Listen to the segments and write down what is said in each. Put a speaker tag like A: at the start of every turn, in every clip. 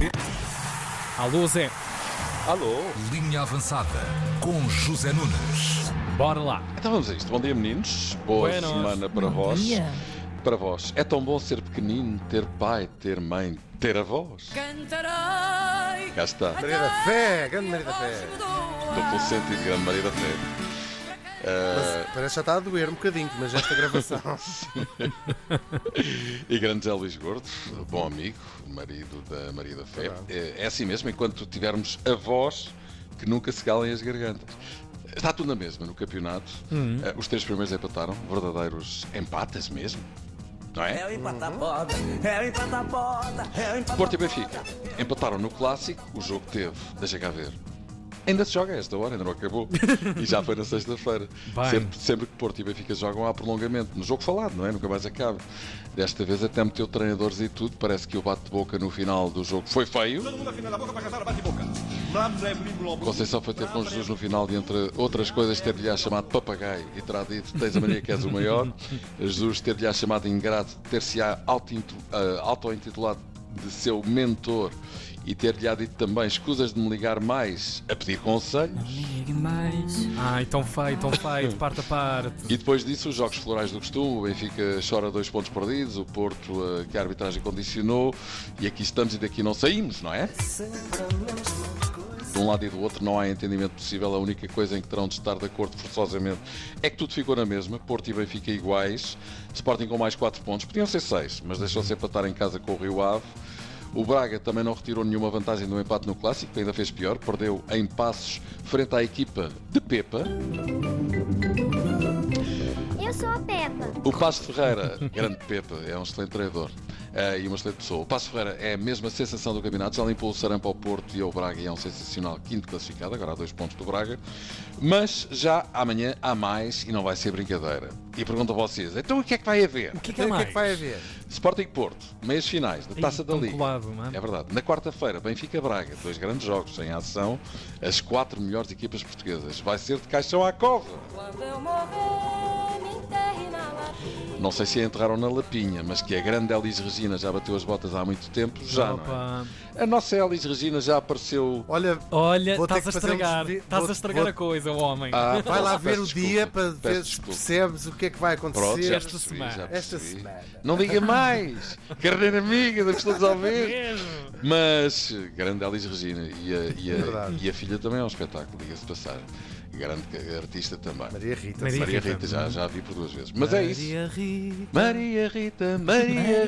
A: Alô, Zé.
B: Alô?
C: Linha avançada com José Nunes.
A: Bora lá.
B: Então vamos a isto. Bom dia, meninos. Boa
A: Buenos.
B: semana para vós. Para vós. É tão bom ser pequenino, ter pai, ter mãe, ter avós.
D: Cantarei.
B: Cá está.
E: Maria da Fé, grande Maria da Fé.
B: Estou pelo sentido de grande Maria da Fé.
E: Mas parece que já está a doer um bocadinho, mas esta gravação.
B: E grande Zé Luís Gordo, bom amigo, marido da Maria da Fé. É assim mesmo, enquanto tivermos avós que nunca se calem as gargantas. Está tudo na mesma no campeonato. Os três primeiros empataram, verdadeiros empates mesmo. Não é?
D: É o empata-poda, é o empata-poda, é o empata-poda.
B: Porto e Benfica empataram no Clássico, o jogo teve, deixa cá ver. Ainda se joga a esta hora, ainda não acabou. E já foi na sexta-feira. Sempre que Porto e Benfica jogam há prolongamento. No jogo falado, não é? Nunca mais acaba. Desta vez até meteu treinadores e tudo. Parece que o bate-boca no final do jogo foi feio. Conceição foi ter com Jesus no final e, entre outras coisas, ter-lhe chamado papagaio e terá dito: tens a mania que és o maior. Jesus ter-lhe chamado ingrato, ter-se-á auto-intitulado de seu mentor e ter-lhe dito também: escusas de me ligar mais a pedir conselhos.
A: Ai, tão feio, de parte a parte.
B: E depois disso, os jogos florais do costume. O Benfica chora 2 pontos perdidos, o Porto que a arbitragem condicionou, e aqui estamos e daqui não saímos, não é? De um lado e do outro não há entendimento possível. A única coisa em que terão de estar de acordo forçosamente é que tudo ficou na mesma. Porto e Benfica iguais, Sporting com mais 4 pontos, podiam ser 6, mas deixou-se empatar em casa com o Rio Ave. O Braga também não retirou nenhuma vantagem do empate no Clássico, ainda fez pior, perdeu em Passos frente à equipa de Pepa.
F: Eu sou a Peppa.
B: O Passo Ferreira, grande Pepa, é um excelente treinador e uma excelente pessoa. O Passo Ferreira é a mesma sensação do campeonato, já limpou o Sarampo ao Porto e ao Braga e é um sensacional quinto classificado, agora há 2 pontos do Braga. Mas já amanhã há mais e não vai ser brincadeira. E pergunto a vocês, então o que é que vai haver?
A: O que
E: Então, o que é que vai haver?
B: Sporting Porto, meias finais da Taça da Liga.
A: Colado, não é?
B: É verdade. Na quarta-feira, Benfica-Braga, 2 grandes jogos em ação, as 4 melhores equipas portuguesas. Vai ser de caixão à cova.
D: Quando eu morrer, me enterre na lapinha.
B: Não sei se a enterraram na Lapinha, mas que a grande Elis Regina já bateu as botas há muito tempo, já não é?
A: Opa.
B: A nossa Elis Regina já apareceu...
E: Olha,
A: Olha,
E: vou ter
A: estás a
E: que fazer
A: estragar. Estás a
E: vou-
A: estragar
E: vou-
A: a coisa, homem.
E: vai lá ver
B: peço
E: o
B: desculpa,
E: dia para ver
B: peço
E: se
B: desculpa.
E: percebes o que é que vai
B: Pronto,
E: acontecer
B: já
A: esta
B: percebi,
A: semana.
B: já
E: esta
B: percebi.
E: semana.
B: Não diga mais! Carreira amiga, das pessoas a ver.
A: Mesmo.
B: Mas, grande Elis Regina
E: Verdade.
B: e a filha também é um espetáculo, diga-se de passagem. Grande artista também.
E: Maria Rita.
A: Maria
B: Maria
A: Rita.
B: Rita, já a vi por 2 vezes. Mas é isso.
A: Rita.
B: Maria Rita, Maria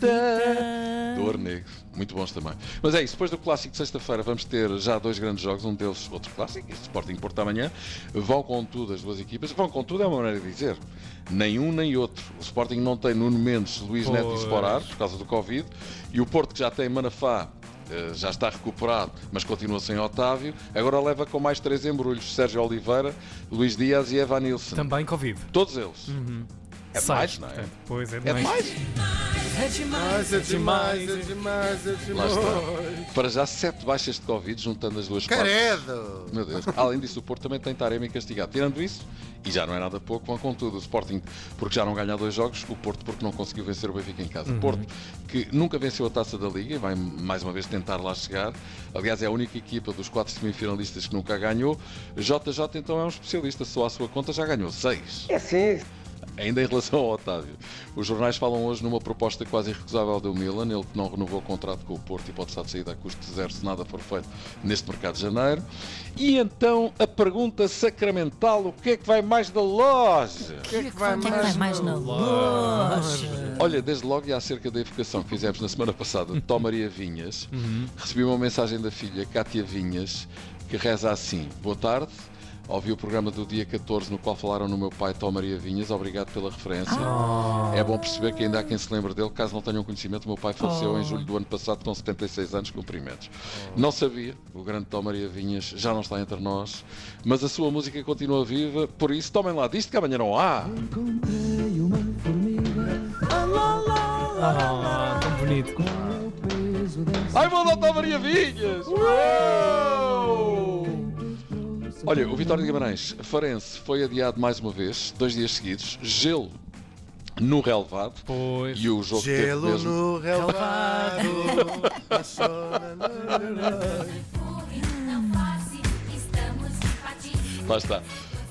B: Rita. Dor Negro, muito bons também. Mas é isso, depois do Clássico de sexta-feira vamos ter já 2 grandes jogos, um deles outro Clássico, este Sporting Porto amanhã. Vão com tudo as duas equipas, vão com tudo é uma maneira de dizer. Nem um nem outro. O Sporting não tem Nuno Mendes, Luís Neto e Sporar, por causa do Covid, e o Porto, que já tem Manafá, já está recuperado, mas continua sem Otávio. Agora leva com mais 3 embrulhos: Sérgio Oliveira, Luís Dias e Evan Nilsson.
A: Também Covid.
B: Todos eles. É
A: Seis,
B: mais, não é?
A: portanto, pois é
B: É
A: demais.
B: mais.
D: É demais.
E: Mas é demais, é demais, é
B: Lá
E: demais.
B: está. Para já 7 baixas de Covid, juntando as duas partes.
E: Caredo!
B: Meu Deus. Além disso, o Porto também tem Taremi castigado. Tirando isso, e já não é nada pouco, vão com tudo. O Sporting, porque já não ganha 2 jogos, o Porto, porque não conseguiu vencer o Benfica em casa. O Porto, que nunca venceu a Taça da Liga e vai mais uma vez tentar lá chegar. Aliás, é a única equipa dos 4 semifinalistas que nunca ganhou. JJ, então, é um especialista. Só à sua conta já ganhou 6.
G: É sim.
B: Ainda em relação ao Otávio, os jornais falam hoje numa proposta quase irrecusável do Milan, ele que não renovou o contrato com o Porto e pode estar de saída a custo zero se nada for feito neste mercado de janeiro. E então a pergunta sacramental: o que é que vai mais da loja?
E: O que é que vai
D: O que é que vai mais na loja?
B: Olha, desde logo e acerca da evocação que fizemos na semana passada de Tó Maria Vinhas, recebi uma mensagem da filha Cátia Vinhas que reza assim: boa tarde. Ouvi o programa do dia 14 no qual falaram no meu pai Tó Maria Vinhas, obrigado pela referência. É bom perceber que ainda há quem se lembre dele, caso não tenham conhecimento. O meu pai faleceu em julho do ano passado com 76 anos, cumprimentos. Não sabia, o grande Tó Maria Vinhas já não está entre nós, mas a sua música continua viva, por isso tomem lá disto que amanhã não há.
A: Tão bonito.
B: Ai, vou dar Tó Maria Vinhas! Uou! Olha, o Vitória de Guimarães, Farense, foi adiado mais uma vez, 2 dias seguidos. Gelo no relevado.
A: Pois.
B: E o jogo teve
E: Gelo
B: mesmo...
E: no relvado.
B: Lá está.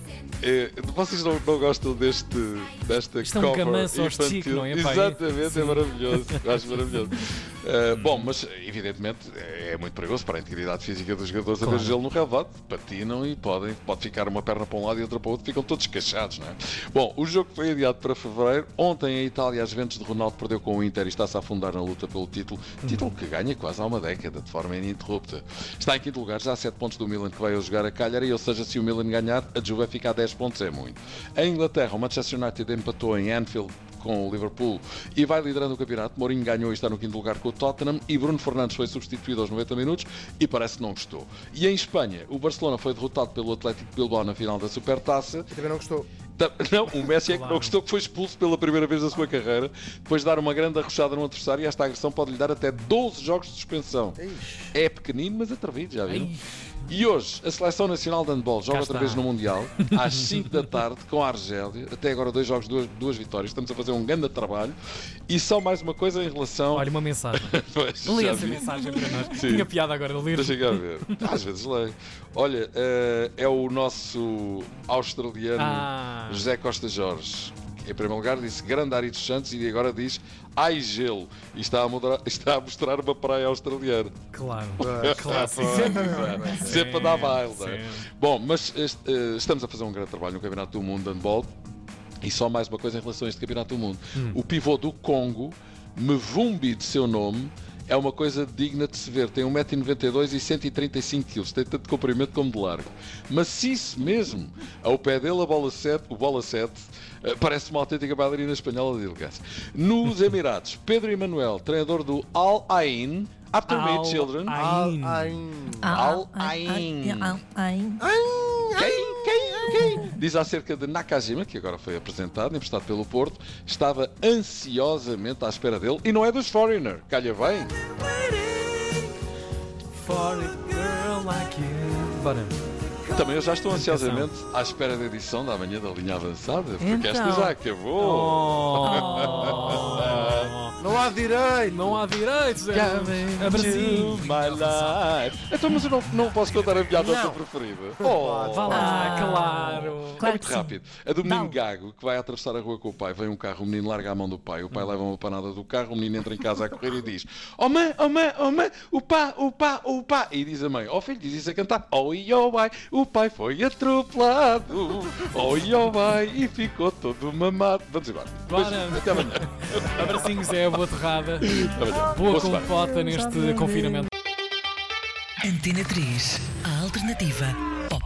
B: Vocês não gostam desta
A: Isto é um
B: cover
A: camanço ao
B: infantil?
A: estico, não é, pai?
B: Exatamente, é maravilhoso. Acho maravilhoso. Bom, mas evidentemente é muito perigoso para a integridade física dos jogadores haver gelo no relvado. Patinam e pode ficar uma perna para um lado e outra para o outro, ficam todos escachados, não é? Bom, o jogo foi adiado para fevereiro. Ontem em Itália, a Juventus de Ronaldo perdeu com o Inter e está-se a afundar na luta pelo título. Título que ganha quase há uma década, de forma ininterrupta. Está em quinto lugar, já a 7 pontos do Milan, que vai a jogar a Cagliari, ou seja, se o Milan ganhar, a Juve vai ficar a 10 pontos, é muito. Em Inglaterra, o Manchester United empatou em Anfield com o Liverpool e vai liderando o campeonato. Mourinho ganhou e está no quinto lugar com o Tottenham e Bruno Fernandes foi substituído aos 90 minutos e parece que não gostou. E em Espanha, o Barcelona foi derrotado pelo Atlético de Bilbao na final da Supertaça.
E: E também não gostou.
B: Não, o Messi é que não gostou, que foi expulso pela primeira vez da sua carreira, depois de dar uma grande arrochada no adversário, e esta agressão pode lhe dar até 12 jogos de suspensão. É pequenino, mas atrevido, já viram? E hoje, a Seleção Nacional de Handball joga outra vez no Mundial, às 5 da tarde, com a Argélia. Até agora 2 jogos, 2 vitórias. Estamos a fazer um grande trabalho. E só mais uma coisa em relação...
A: Olha, uma mensagem.
B: Pois,
A: Lê
B: já
A: essa
B: vi.
A: mensagem para nós.
B: Sim.
A: Tinha piada agora de ler.
B: Deixa cá ver. Às vezes leio. Olha, é o nosso australiano José Costa Jorge. Em primeiro lugar disse grande Ari dos Santos e agora diz ai gelo. E está a mostrar uma praia australiana.
A: Claro.
B: Clássico. Sempre a dar baile. Não é? Bom, mas estamos a fazer um grande trabalho no Campeonato do Mundo de Handball. E só mais uma coisa em relação a este Campeonato do Mundo. O pivô do Congo, Mvumbi de seu nome, é uma coisa digna de se ver. Tem 1,92m e 135kg. Tem tanto comprimento como de largo. Maciço mesmo. Ao pé dele, o bola 7, parece uma autêntica bailarina espanhola de elegância. Nos Emirados, Pedro Emanuel, treinador do Al Ain, after me children. Al Ain. Quem? Diz acerca de Nakajima, que agora foi apresentado, emprestado pelo Porto, estava ansiosamente à espera dele e não é dos Foreigner. Calha bem.
A: For a girl like you. Bora.
B: Também eu já estou ansiosamente à espera da edição da manhã da linha avançada, porque esta já acabou.
E: Não há direito.
A: Não há direitos. Abracinho.
B: My life. Então, mas eu não posso contar a piada da preferida.
A: Vá lá, claro.
B: É muito rápido. A do menino gago que vai atravessar a rua com o pai. Vem um carro, o menino larga a mão do pai. O pai leva uma panada do carro. O menino entra em casa a correr e diz: oh mãe, o pá. E diz a mãe: oh filho, diz isso a cantar. Oi, oh vai, o pai foi atropelado. Oi, oh vai, e ficou todo mamado. Vamos embora. Até amanhã.
A: Abracinhos, é a boa terrada. Boa compota neste confinamento.
G: Antena 3, a alternativa pop.